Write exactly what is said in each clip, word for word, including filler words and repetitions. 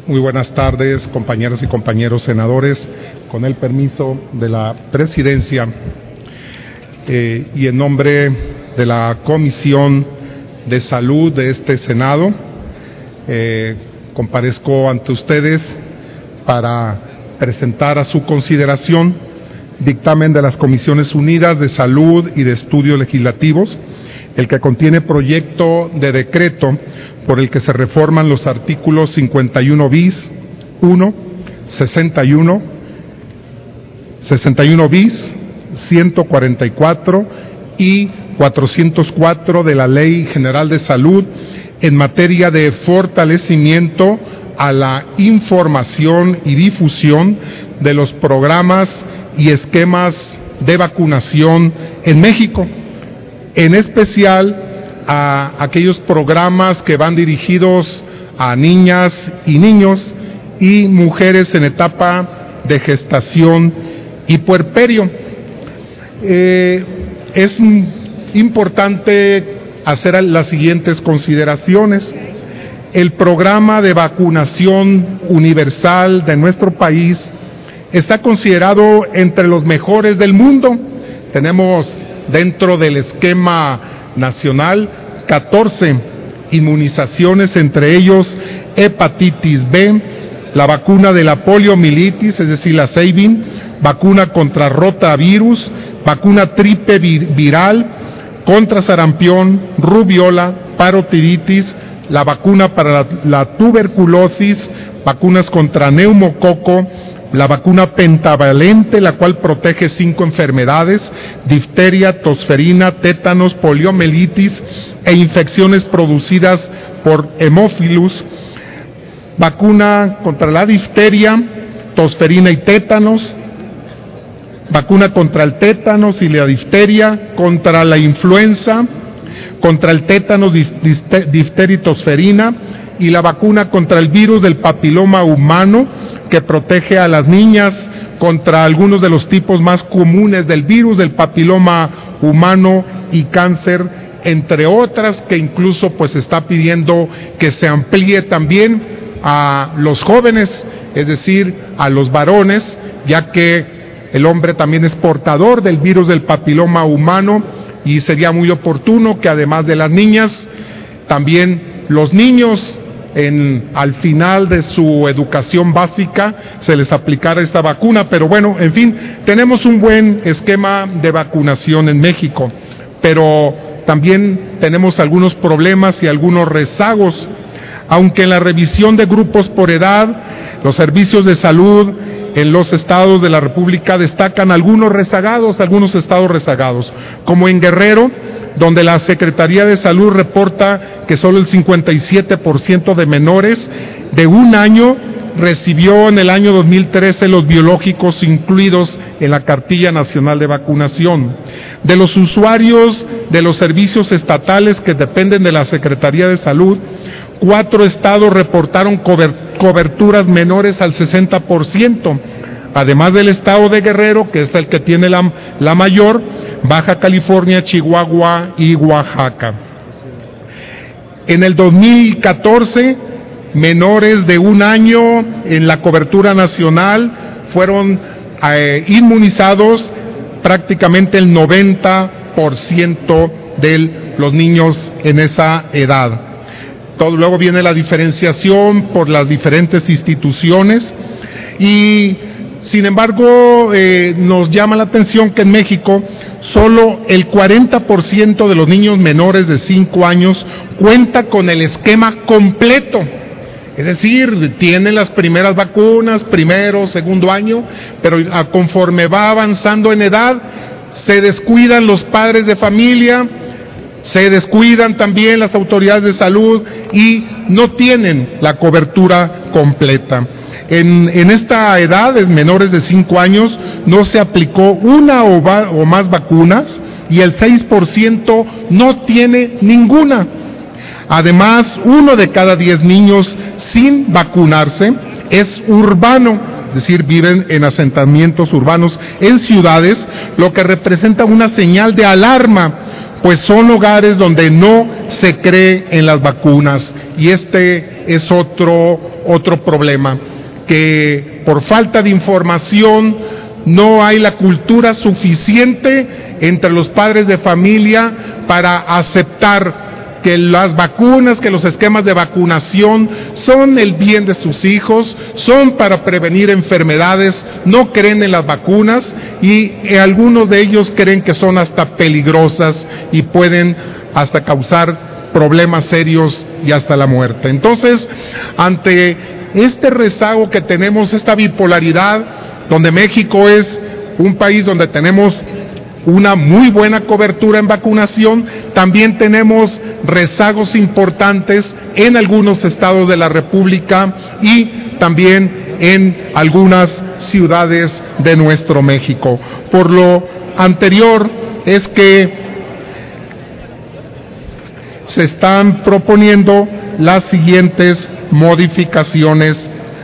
Muy buenas tardes, compañeras y compañeros senadores. Con el permiso de la presidencia eh, y en nombre de la Comisión de Salud de este Senado, eh, comparezco ante ustedes para presentar a su consideración dictamen de las Comisiones Unidas de Salud y de Estudios Legislativos, el que contiene proyecto de decreto por el que se reforman los artículos cincuenta y uno bis, uno, sesenta y uno, sesenta y uno bis, ciento cuarenta y cuatro y cuatrocientos cuatro de la Ley General de Salud en materia de fortalecimiento a la información y difusión de los programas y esquemas de vacunación en México, en especial a aquellos programas que van dirigidos a niñas y niños y mujeres en etapa de gestación y puerperio. Eh, es importante hacer las siguientes consideraciones. El programa de vacunación universal de nuestro país está considerado entre los mejores del mundo. Tenemos dentro del esquema nacional catorce inmunizaciones, entre ellos hepatitis B, la vacuna de la poliomielitis, es decir, la Sabin, vacuna contra rotavirus, vacuna triple viral, contra sarampión, rubiola, parotiditis, la vacuna para la, la tuberculosis, vacunas contra neumococo, la vacuna pentavalente, la cual protege cinco enfermedades: difteria, tosferina, tétanos, poliomielitis e infecciones producidas por hemófilus, vacuna contra la difteria, tosferina y tétanos, vacuna contra el tétanos y la difteria, contra la influenza, contra el tétanos, difteria y tosferina, y la vacuna contra el virus del papiloma humano, que protege a las niñas contra algunos de los tipos más comunes del virus del papiloma humano y cáncer, entre otras, que incluso pues está pidiendo que se amplíe también a los jóvenes, es decir, a los varones, ya que el hombre también es portador del virus del papiloma humano, y sería muy oportuno que además de las niñas, también los niños En, al final de su educación básica se les aplicara esta vacuna. Pero bueno, en fin, tenemos un buen esquema de vacunación en México, pero también tenemos algunos problemas y algunos rezagos. Aunque en la revisión de grupos por edad, los servicios de salud en los estados de la República destacan algunos rezagados, algunos estados rezagados, como en Guerrero, donde la Secretaría de Salud reporta que solo el cincuenta y siete por ciento de menores de un año recibió en el año dos mil trece los biológicos incluidos en la cartilla nacional de vacunación. De los usuarios de los servicios estatales que dependen de la Secretaría de Salud, cuatro estados reportaron coberturas menores al sesenta por ciento, además del estado de Guerrero, que es el que tiene la, la mayor, Baja California, Chihuahua y Oaxaca. En el dos mil catorce, menores de un año en la cobertura nacional fueron eh, inmunizados prácticamente el noventa por ciento de los niños en esa edad. Todo, luego viene la diferenciación por las diferentes instituciones y, sin embargo, eh, nos llama la atención que en México solo el cuarenta por ciento de los niños menores de cinco años cuenta con el esquema completo. Es decir, tienen las primeras vacunas, primero, segundo año, pero conforme va avanzando en edad, se descuidan los padres de familia, se descuidan también las autoridades de salud y no tienen la cobertura completa. En, en esta edad, en menores de cinco años, no se aplicó una o, va, o más vacunas y el seis por ciento no tiene ninguna. Además, uno de cada diez niños sin vacunarse es urbano, es decir, viven en asentamientos urbanos en ciudades, lo que representa una señal de alarma, pues son hogares donde no se cree en las vacunas y este es otro, otro problema, que por falta de información no hay la cultura suficiente entre los padres de familia para aceptar que las vacunas, que los esquemas de vacunación son el bien de sus hijos, son para prevenir enfermedades, no creen en las vacunas y eh, algunos de ellos creen que son hasta peligrosas y pueden hasta causar problemas serios y hasta la muerte. Entonces, ante este rezago que tenemos, esta bipolaridad, donde México es un país donde tenemos una muy buena cobertura en vacunación, también tenemos rezagos importantes en algunos estados de la República y también en algunas ciudades de nuestro México. Por lo anterior es que se están proponiendo las siguientes modificaciones.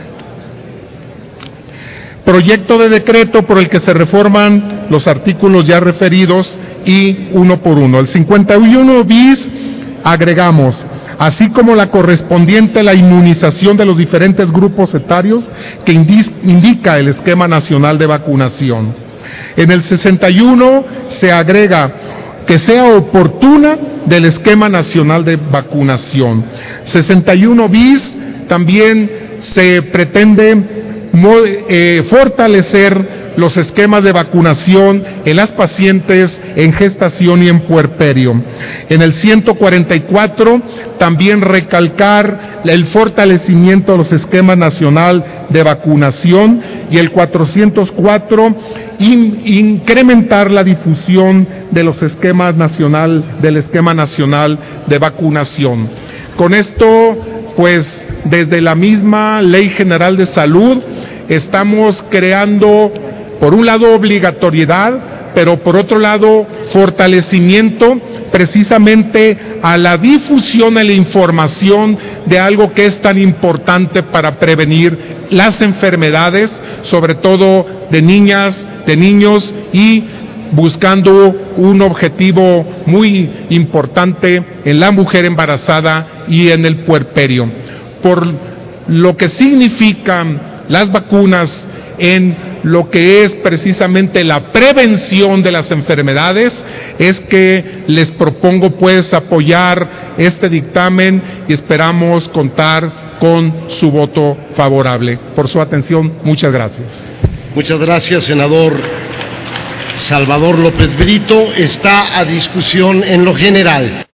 Proyecto de decreto por el que se reforman los artículos ya referidos y uno por uno. El cincuenta y uno bis agregamos, así como la correspondiente a la inmunización de los diferentes grupos etarios que indica el Esquema Nacional de Vacunación. En el sesenta y uno se agrega que sea oportuna del Esquema Nacional de Vacunación. sesenta y uno bis también se pretende Eh, fortalecer los esquemas de vacunación en las pacientes en gestación y en puerperio. En el ciento cuarenta y cuatro también recalcar el fortalecimiento de los esquemas nacional de vacunación y el cuatrocientos cuatro in, incrementar la difusión de los esquemas nacional del esquema nacional de vacunación. Con esto, pues, desde la misma Ley General de Salud estamos creando, por un lado, obligatoriedad, pero por otro lado, fortalecimiento precisamente a la difusión de la información de algo que es tan importante para prevenir las enfermedades, sobre todo de niñas, de niños, y buscando un objetivo muy importante en la mujer embarazada y en el puerperio. Por lo que significan las vacunas en lo que es precisamente la prevención de las enfermedades, es que les propongo pues apoyar este dictamen y esperamos contar con su voto favorable. Por su atención, muchas gracias. Muchas gracias, senador Salvador López Brito. Está a discusión en lo general.